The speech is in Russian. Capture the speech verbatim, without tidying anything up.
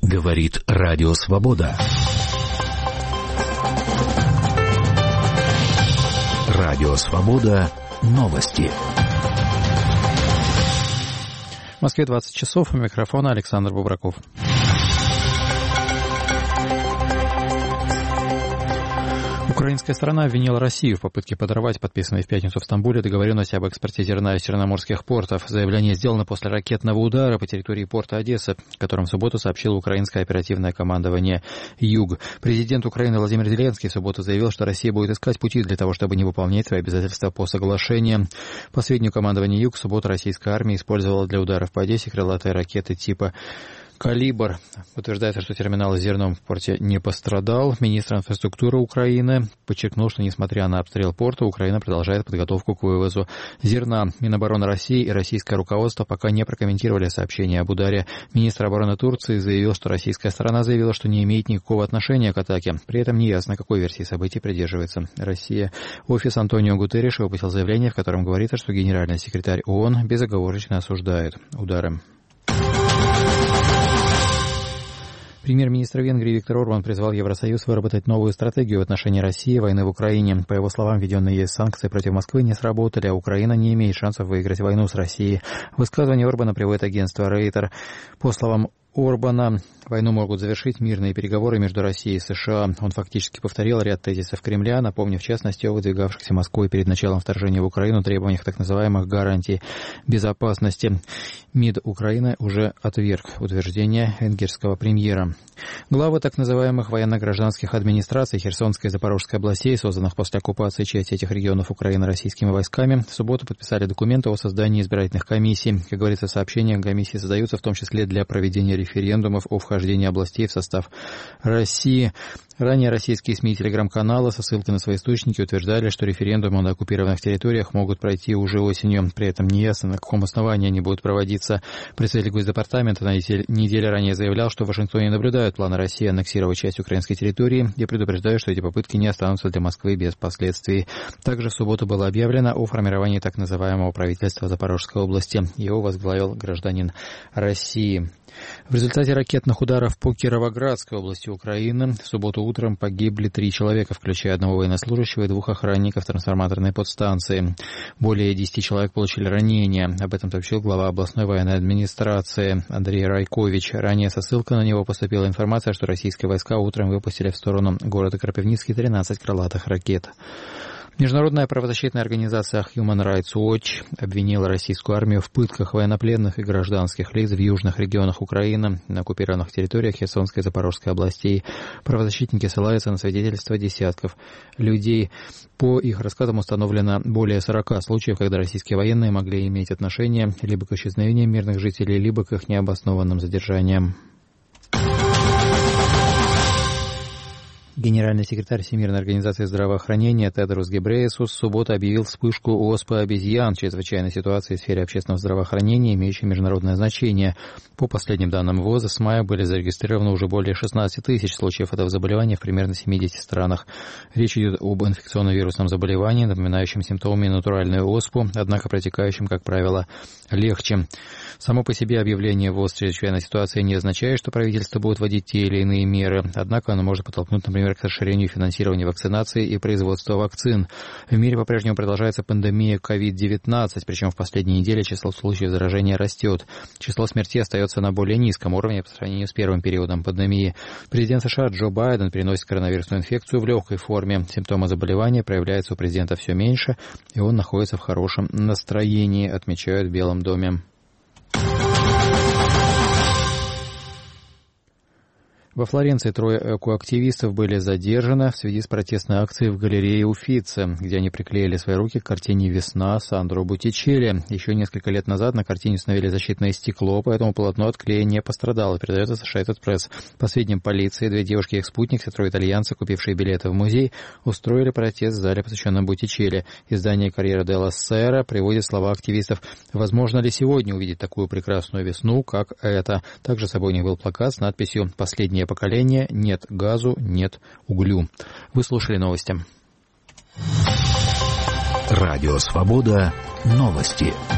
Говорит Радио Свобода. Радио Свобода. Новости. В Москве двадцать часов. У микрофона Александр Бубраков. Украинская сторона обвинила Россию в попытке подорвать подписанные в пятницу в Стамбуле договоренность об экспорте зерна из черноморских портов. Заявление сделано после ракетного удара по территории порта Одесса, о котором в субботу сообщило украинское оперативное командование «Юг». Президент Украины Владимир Зеленский в субботу заявил, что Россия будет искать пути для того, чтобы не выполнять свои обязательства по соглашению. По сведению командования «Юг», в субботу российская армия использовала для ударов по Одессе крылатые ракеты типа «Калибр». Утверждается, что терминал с зерном в порте не пострадал. Министр инфраструктуры Украины подчеркнул, что, несмотря на обстрел порта, Украина продолжает подготовку к вывозу зерна. Минобороны России и российское руководство пока не прокомментировали сообщение об ударе. Министр обороны Турции заявил, что российская сторона заявила, что не имеет никакого отношения к атаке. При этом неясно, какой версии событий придерживается Россия. Офис Антонио Гутерриша выпустил заявление, в котором говорится, что генеральный секретарь ООН безоговорочно осуждает удары. Премьер-министр Венгрии Виктор Орбан призвал Евросоюз выработать новую стратегию в отношении России и войны в Украине. По его словам, введенные ЕС санкции против Москвы не сработали, а Украина не имеет шансов выиграть войну с Россией. Высказывание Орбана приводит агентство Рейтер. По словам Орбана, войну могут завершить мирные переговоры между Россией и США. Он фактически повторил ряд тезисов Кремля, напомнив в частности о выдвигавшихся Москвой перед началом вторжения в Украину требованиях так называемых гарантий безопасности. МИД Украины уже отверг утверждение венгерского премьера. Главы так называемых военно-гражданских администраций Херсонской и Запорожской областей, созданных после оккупации части этих регионов Украины российскими войсками, в субботу подписали документы о создании избирательных комиссий. Как говорится в сообщениях, комиссии создаются в том числе для проведения референдумов о вхождении областей в состав России. Ранее российские СМИ и телеграм-каналы со ссылкой на свои источники утверждали, что референдумы на оккупированных территориях могут пройти уже осенью. При этом неясно, на каком основании они будут проводиться. Представитель Госдепартамента на неделе ранее заявлял, что в Вашингтоне наблюдают планы России аннексировать часть украинской территории и предупреждают, что эти попытки не останутся для Москвы без последствий. Также в субботу было объявлено о формировании так называемого правительства Запорожской области. Его возглавил гражданин России. В результате ракетных ударов по Кировоградской области Украины в субботу утром погибли три человека, включая одного военнослужащего и двух охранников трансформаторной подстанции. Более десяти человек получили ранения. Об этом сообщил глава областной военной администрации Андрей Райкович. Ранее со ссылкой на него поступила информация, что российские войска утром выпустили в сторону города Кропивницкий тринадцать крылатых ракет. Международная правозащитная организация Human Rights Watch обвинила российскую армию в пытках военнопленных и гражданских лиц в южных регионах Украины, на оккупированных территориях Херсонской и Запорожской областей. Правозащитники ссылаются на свидетельства десятков людей. По их рассказам установлено более сорока случаев, когда российские военные могли иметь отношение либо к исчезновению мирных жителей, либо к их необоснованным задержаниям. Генеральный секретарь Всемирной организации здравоохранения Тедрос Гебрейесус в субботу объявил вспышку оспы обезьян, чрезвычайной ситуации в сфере общественного здравоохранения, имеющей международное значение. По последним данным ВОЗ, с мая были зарегистрированы уже более шестнадцати тысяч случаев этого заболевания в примерно семидесяти странах. Речь идет об инфекционно-вирусном заболевании, напоминающем симптомами натуральную оспу, однако протекающем, как правило, легче. Само по себе объявление ВОЗ чрезвычайной ситуации не означает, что правительство будет вводить те или иные меры, однако оно может подтолкнуть, например, к расширению финансирования вакцинации и производства вакцин. В мире по-прежнему продолжается пандемия ковид девятнадцать, причем в последние недели число случаев заражения растет. Число смертей остается на более низком уровне по сравнению с первым периодом пандемии. Президент США Джо Байден переносит коронавирусную инфекцию в легкой форме. Симптомы заболевания проявляются у президента все меньше, и он находится в хорошем настроении, отмечают в Белом доме. Во Флоренции трое экоактивистов были задержаны в связи с протестной акцией в галерее Уффици, где они приклеили свои руки к картине «Весна» Сандро Боттичелли. Еще несколько лет назад на картине установили защитное стекло, поэтому полотно от клея не пострадало, передает Associated Press. По сведениям полиции, две девушки и их спутник, трое итальянцы, купившие билеты в музей, устроили протест в зале, посвященном Боттичелли. Издание «Корьера делла Сера» приводит слова активистов: «Возможно ли сегодня увидеть такую прекрасную весну, как эта?» Также с собой у них был плакат с надписью «Последнее поколение, нет газу, нет углю». Вы слушали новости. Радио Свобода. Новости.